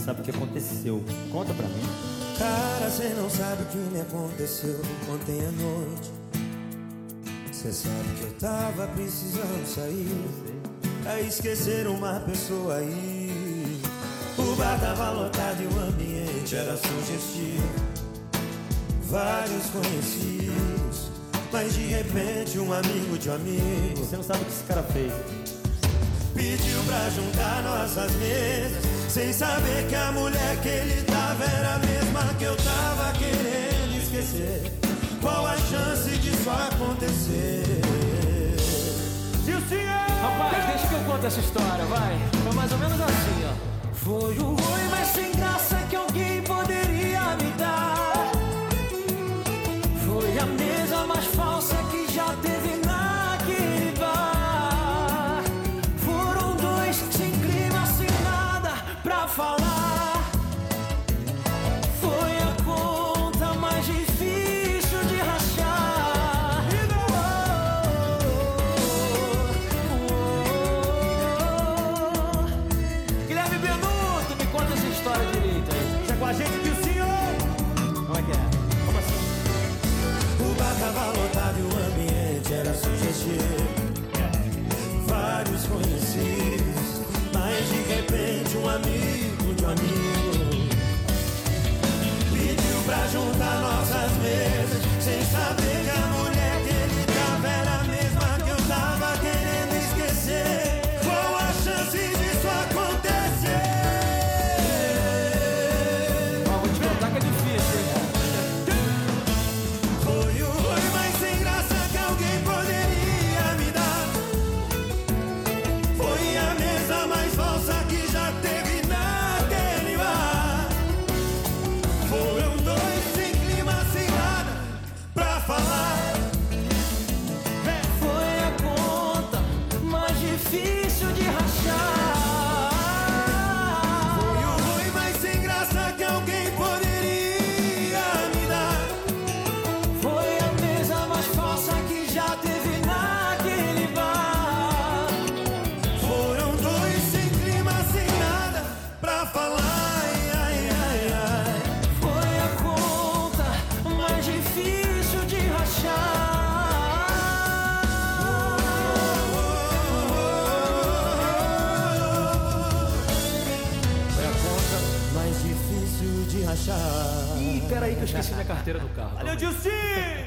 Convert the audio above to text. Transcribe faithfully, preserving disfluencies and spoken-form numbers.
sabe o que aconteceu. Conta pra mim. Cara, cê não sabe o que me aconteceu ontem à noite. Cê sabe que eu tava precisando sair pra esquecer uma pessoa aí. O bar tava lotado e o ambiente era sugestivo. Vários conhecidos, mas de repente um amigo de um amigo, Você não sabe o que esse cara fez. pediu pra juntar nossas mesas, sem saber que a mulher que ele tava era a mesma que eu tava querendo esquecer. Qual a chance disso acontecer? Rapaz, deixa que eu conto essa história, vai. Foi mais ou menos assim, ó. Foi um oi, mas sem graça que alguém poderia me dar. Foi a mesa mais falsa que já teve naquele bar. Foram dois sem clima, sem nada pra falar. Foi a conta mais difícil de rachar. Guilherme Benuto, me conta essa história direito aí. Deixa com a gente que o senhor... Como é que é? Como assim? O bar tava lotado e o ambiente era sugestivo. Vários conhecidos, mas de repente um amigo de um amigo pediu pra juntar nossas mesas, sem saber que a mulher que ele tava era a mesma que eu tava querendo esquecer. Qual a chance disso acontecer? Ó, vou te contar que é difícil, hein? Foi o oi mais sem graça que alguém poderia me dar. Foi a mesa mais falsa que já teve naquele bar. Foram dois sem clima, sem nada pra falar. Foi a conta mais difícil de rachar. Foi o oi mais sem graça que alguém poderia me dar. Foi a mesa mais falsa que já teve naquele bar. Foram dois sem clima, sem nada pra falar. Ai, ai, ai, ai. Foi a conta mais difícil de rachar. Foi a conta mais difícil de rachar. Ih, peraí que eu esqueci minha carteira do carro. Valeu, Dilcinho!